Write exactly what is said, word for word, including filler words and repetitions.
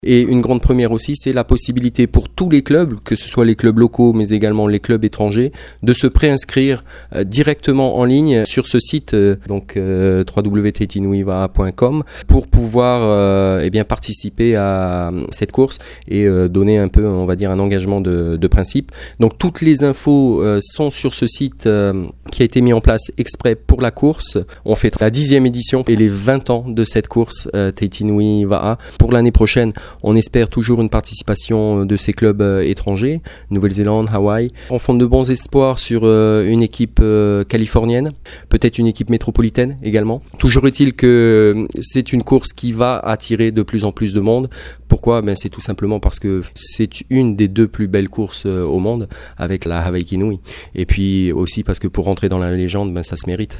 Et une grande première aussi, c'est la possibilité pour tous les clubs, que ce soit les clubs locaux mais également les clubs étrangers, de se préinscrire euh, directement en ligne sur ce site, euh, donc euh, w w w point tahiti nui va a point com, pour pouvoir euh, eh bien participer à cette course et euh, donner un peu, on va dire, un engagement de, de principe. Donc toutes les infos euh, sont sur ce site euh, qui a été mis en place exprès pour la course. On fait la dixième édition et les vingt ans de cette course euh, Tahiti Nui Va A. Pour l'année prochaine, on espère toujours une participation de ces clubs euh, étrangers, Nouvelle-Zélande, Hawaï. On fonde de bons espoirs sur euh, une équipe euh, californienne, peut-être une équipe métropolitaine également. Toujours est-il que c'est une course qui va attirer de plus en plus de monde. Pourquoi ? Ben, c'est tout simplement parce que c'est une des deux plus belles courses euh, au monde avec la Hawaii Nui. Et puis aussi parce que pour rentrer dans la légende, ben, ça se mérite.